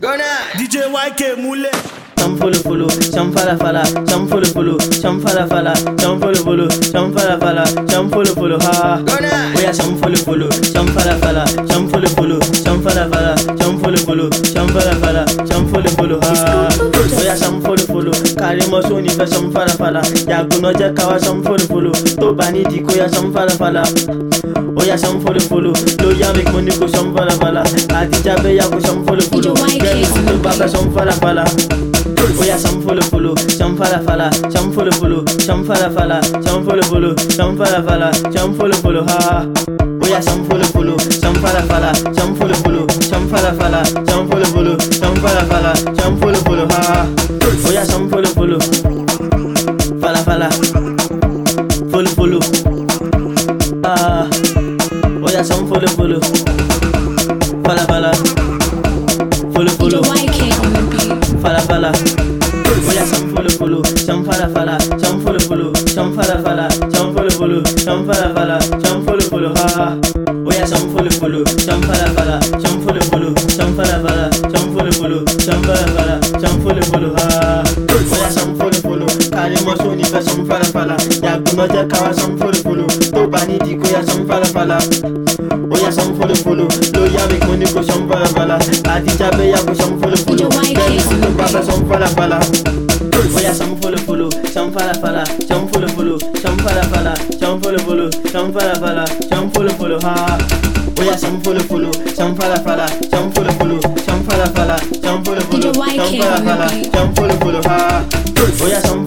DJ YK Mule. Some follow, some fala, some follow, some fala, some follow, some fala, some follow, ha. We are some follow, some fala, some follow, some fala, some follow, some fala, some follow, ha. We are some follow, carry mo so ni fe some fala, ya go no je kawa some follow, to bani di ko ya some fala. Oya some follow, lo ya make money go some fala, adija be ya go some follow, get to baba some fala. Oya some follow, some fala, some follow, some fala, some follow, some fala, some follow, ha. Oya some follow, some fala, some follow, some fala, some follow, some fala, some follow, ha. Oya some follow, fala, follow, ah. Oya some follow, fala, follow, fala. Oya some follow, some fala, some follow, some fala, some follow, some fala, some follow, ha. Oya some follow, some fala, some follow, some fala, some follow, some fala, some follow, ha. Oya some follow, carry mo so ni fe some fala, ya go no je kawa some follow, to bani di ko ya some fala. Oya some follow, lo ya make money go some fala, adija be ya go some follow, get baba some fala. Oya some follow, some fala, some follow, some fala, some follow, some fala, some follow, ha. Oya some follow, some fala, some follow, some fala, some follow, some fala, some follow, ha. Oya some